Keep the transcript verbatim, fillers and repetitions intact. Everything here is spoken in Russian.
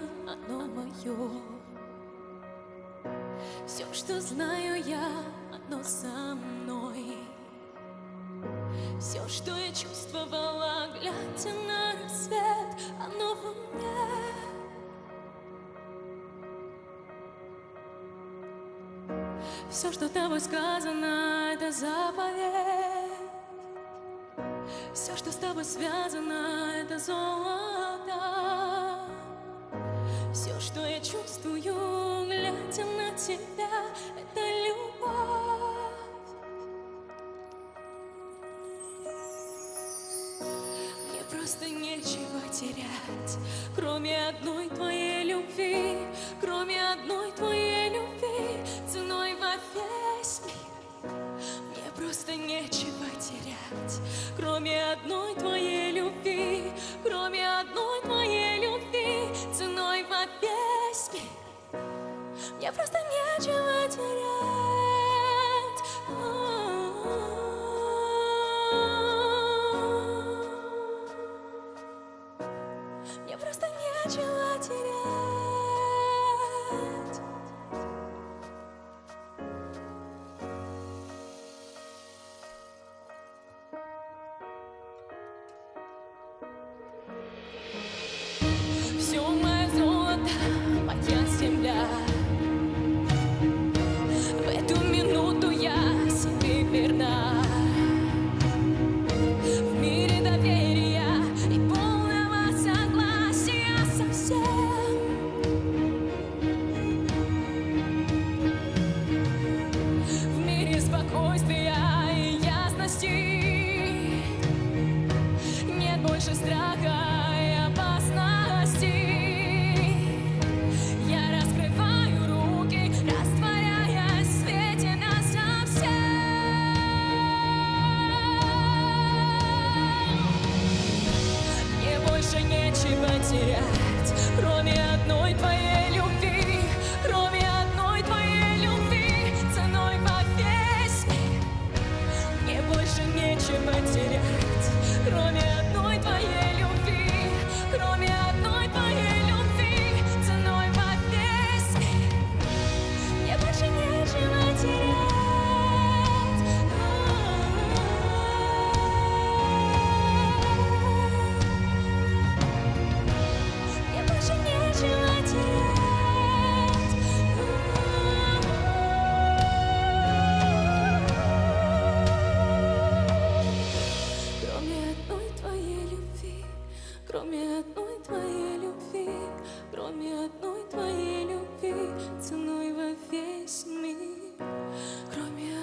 оно мое. Все, что знаю я, оно со мной. Все, что я чувствовала, глядя на рассвет, оно во мне. Все, что тобой сказано, это заповедь. Все, что с тобой связано, это золото. Все, что я чувствую, глядя на тебя, это любовь. Мне просто нечего терять, кроме одной твоей любви, кроме одной твоей любви, ценой во весь мир. Мне просто нечего терять, кроме одной твоей любви, кроме одной твоей любви, ценой во весь мир. Мне просто нечего терять. Мне просто нечего терять. Все мое золото, моя земля. В эту минуту я себе верна. В мире доверия и полного согласия со всем. В мире спокойствия и ясности нет больше страха. Нечего терять, кроме одной твоей любви, кроме одной твоей любви, ценой во весь мир. Мне больше нечего терять, кроме одной твоей любви, кроме одной твоей любви, ценой во весь мир. Мне больше нечего терять. Кроме одной твоей любви, кроме одной твоей любви, ценой во весь мир. Кроме